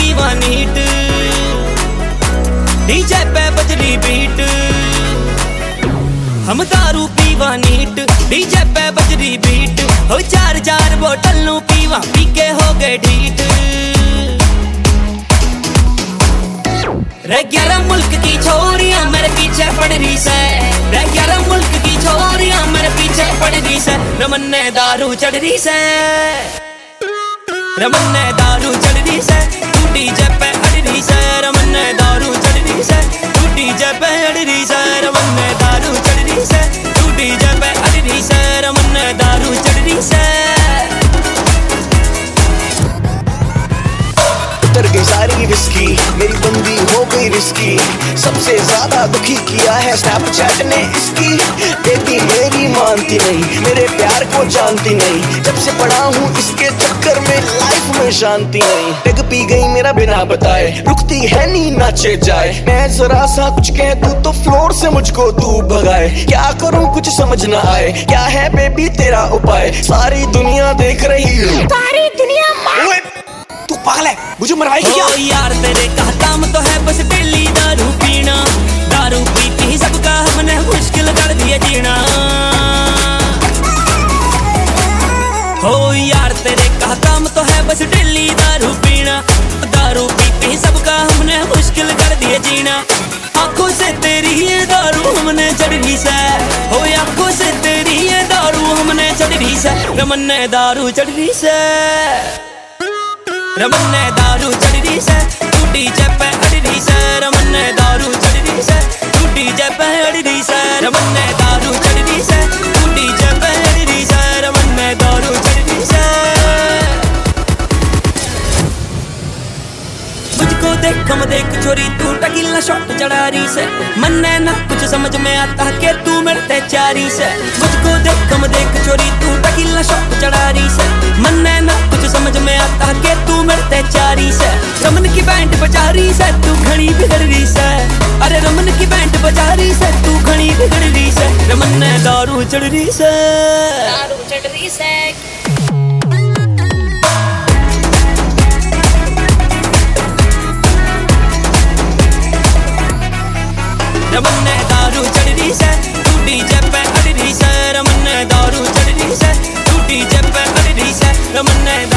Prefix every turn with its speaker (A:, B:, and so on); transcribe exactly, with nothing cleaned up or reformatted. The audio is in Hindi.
A: पीवा नीट, डीजे पे बजरी बीट। हम दारू पीवा नीट, डीजे पे बजरी बीट। हो चार चार बोतल नू पीवा, पी के हो गए ढीठ। रे ग्यारह मुल्क की छोरियां मेरे पीछे पड़ रही से, रे ग्यारह मुल्क की छोरियां मेरे पीछे पड़ रही से। रमन ने दारू चढ़ रही से, रमन ने दारू चढ़ रही से, तू डीजे पे अड़ रही से। रमन ने दारू चढ़ रही से, तू डीजे पे अड़ रही से। रमन ने दारू चढ़ रही से, तू डीजे पे अड़ रही से। रमन ने दारू चढ़ रही से।
B: उतर गई सारी विस्की, मेरी बंदी हो गई रिस्की। सबसे ज्यादा दुखी किया है स्नैपचैट ने इसकी। बेबी मेरी मानती नहीं, मेरे प्यार को जानती नहीं। जब से पड़ा हूँ इसके चक्कर में लाइफ में शांति नहीं। डिग पी गई मेरा बिना बताए, रुकती है नी नाचे जाए। मैं जरा सा कुछ कह दूं तो फ्लोर से मुझको तू भगाए। क्या करूँ कुछ समझ ना आए, क्या है बेबी तेरा उपाय। सारी दुनिया देख रही है,
C: सारी दुनिया
B: तू पागल है, मुझे मरवाएगी क्या?
A: ओ यार तेरे का काम तो है बस डेली दारू पीना। दारू पी पी सबका हमने मुश्किल कर दिया जीना। हो यार तेरे का काम तो है बस डेली दारू पीना। दारू पी पी सबका हमने मुश्किल कर दिया जीना। आंखों से तेरी ये दारू हमने चढ़ी से, हो आंखों से तेरी ये दारू हमने चढ़ी से। रमन ने दारू चढ़ी से, रमन ने दारू चढ़ रही से, तू डीजे पे अड़ रही से। रमन ने दारू चढ़ रही से, तू डीजे पे अड़ रही से। रमन ने दारू चढ़ रही से, तू डीजे पे अड़ रही से। रमन ने दारू चढ़ रही से। मुझको देख कम देख छोरी, तू टकीला शॉट चढ़ा रही से। मन ने ना कुछ समझ में आता कि तू मेरे चारी से। मुझको देख कम देख छोरी, तू टकीला शॉट चढ़ा रही से। मन ने ना कुछ समझ में आता कि तू मेरे चारी से। रमन की बैंड बजा रही से, तू घनी बिगड़ रही से। अरे रमन की बैंड बजा रही से, तू घनी बिगड़ रही से। रमन ने दारू चढ़ रही से,
C: दारू चढ़ रही से।
A: रमन ने दारू चढ़ रही से, तू डीजे पे अड़ रही से। रमन ने दारू चढ़ रही से, तू डीजे पे अड़ रही से। रमन ने